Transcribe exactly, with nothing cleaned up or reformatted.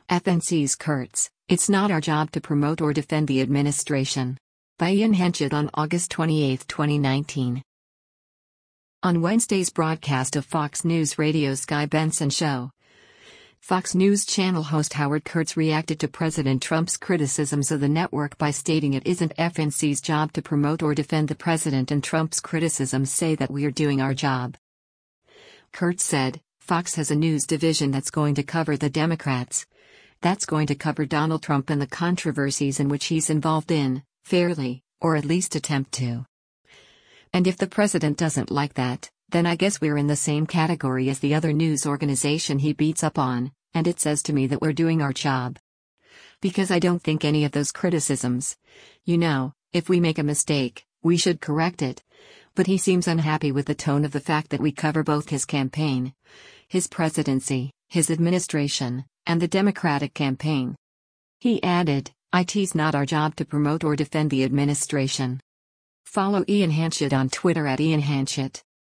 F N C's Kurtz, "It's not our job to promote or defend the administration." By Ian Henchett on August twenty-eighth, twenty nineteen. On Wednesday's broadcast of Fox News Radio's Guy Benson Show, Fox News Channel host Howard Kurtz reacted to President Trump's criticisms of the network by stating it isn't F N C's job to promote or defend the president, and Trump's criticisms say that we're doing our job. Kurtz said, "Fox has a news division that's going to cover the Democrats. That's going to cover Donald Trump and the controversies in which he's involved in, fairly, or at least attempt to. And if the president doesn't like that, then I guess we're in the same category as the other news organization he beats up on, and it says to me that we're doing our job. Because I don't think any of those criticisms, you know, if we make a mistake, we should correct it." But he seems unhappy with the tone of the fact that we cover both his campaign, his presidency, his administration, and the Democratic campaign. He added, "It's not our job to promote or defend the administration." Follow Ian Henchett on Twitter at Ian Henchett.